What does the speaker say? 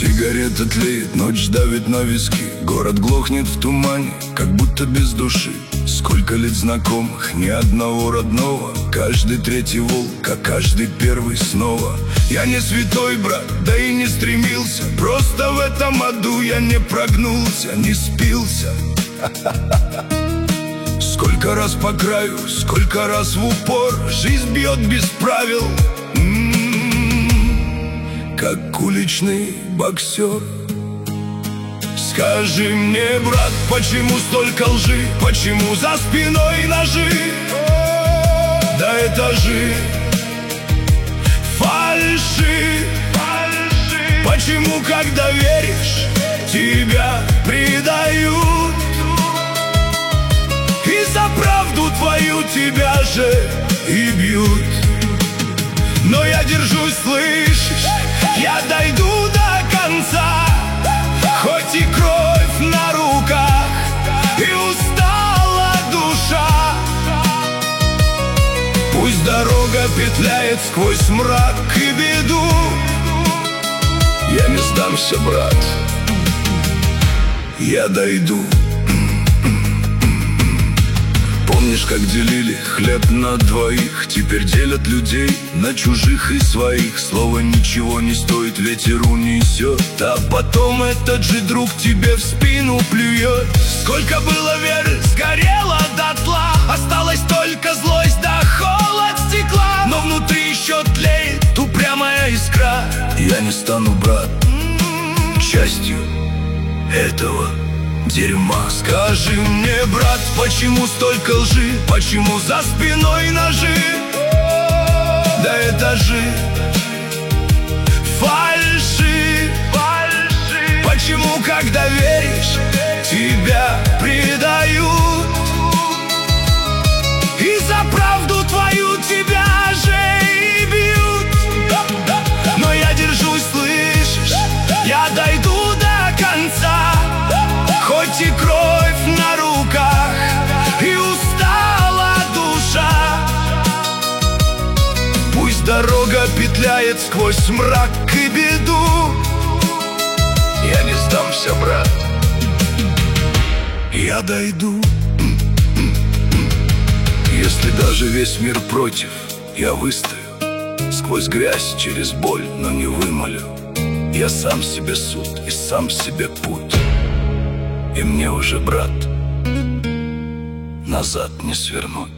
Сигарета тлеет, ночь давит на виски. Город глохнет в тумане, как будто без души. Сколько лет знакомых, ни одного родного. Каждый третий волк, а каждый первый снова. Я не святой, брат, да и не стремился. Просто в этом аду я не прогнулся, не спился. Сколько раз по краю, сколько раз в упор. Жизнь бьет без правил, как уличный боксер. Скажи мне, брат, почему столько лжи? Почему за спиной ножи? Да это же фальши. Почему, когда веришь, тебя предают? И за правду твою тебя же и бьют. Но я держусь, слышишь? Я дойду до конца. Хоть и кровь на руках, и устала душа. Пусть дорога петляет сквозь мрак и беду. Я не сдамся, брат, я дойду. Помнишь, как делили хлеб на двоих? Теперь делят людей на чужих и своих. Слово ничего не стоит, ветер унесет. А потом этот же друг тебе в спину плюет. Сколько было веры, сгорело дотла. Осталась только злость да холод стекла. Но внутри еще тлеет упрямая искра. Я не стану, брат, частью этого дерьма. Скажи мне, брат, почему столько лжи? Почему за спиной ножи? Да это же фальши. Почему, когда веришь, тебя предают? И за правду твою тебя же и бьют. Но я держусь, слышишь? Я дойду до конца. Хоть и кровь на руках, и устала душа. Пусть дорога петляет сквозь мрак и беду. Я не сдамся, брат, я дойду. Если даже весь мир против, я выстою. Сквозь грязь, через боль, но не вымолю. Я сам себе суд и сам себе путь. И мне уже, брат, назад не свернуть.